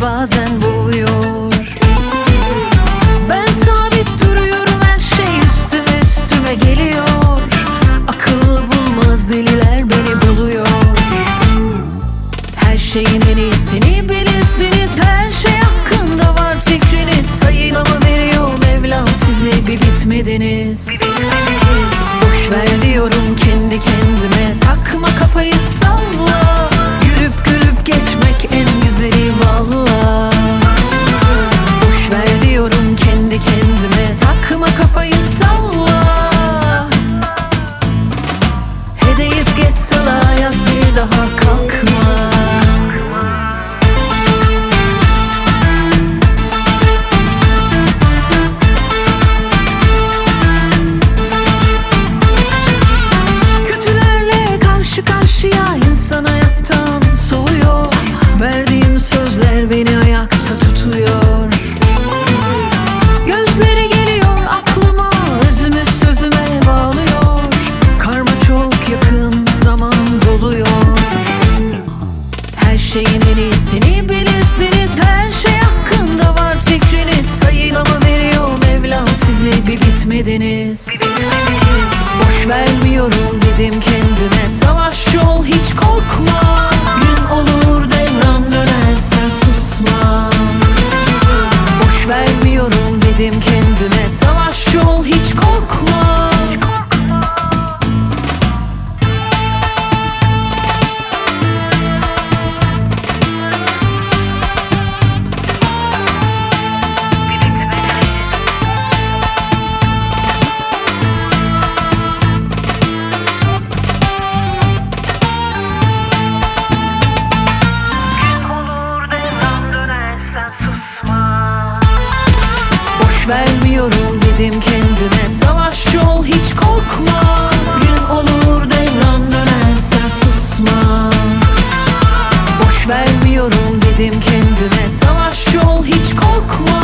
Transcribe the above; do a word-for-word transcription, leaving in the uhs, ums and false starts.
bazen boğuyor. Ben sabit duruyorum, her şey üstüme üstüme geliyor. Akıl bulmaz deliler beni buluyor. Her şeyin en iyisini bilirsiniz, her şey hakkında var fikriniz. Sayıyla mı veriyor Mevlam sizi, bir bitmediniz. Boş ver diyorum kendi kendime, takma kafayı salla. Gülüp gülüp geçmek en güzeli valla. Boş ver diyorum kendi kendime, takma kafayı salla. He deyip geçsala hayat, bir daha kalkma. Kötülerle karşı karşıya insan hayattan soğuyor. Verdiğim sözler beni ayakta tutuyor. Gözleri geliyor aklıma, özümü sözüme bağlıyor. Karma çok yakın, zaman doluyor. Her şeyin en iyisini bilirsiniz, her şey hakkında var fikriniz. Sayıyla mı veriyor Mevlam sizi, bir bitmediniz. Boş vermiyorum dedim kendime, savaşçı ol hiç korkma. Gün olur devran döner, sen susma. Boş vermiyorum dedim kendime, savaşçı ol hiç korkma. Boş vermiyorum dedim kendime, savaşçı ol hiç korkma. Gün olur devran döner, sen susma. Boş vermiyorum dedim kendime, savaşçı ol hiç korkma.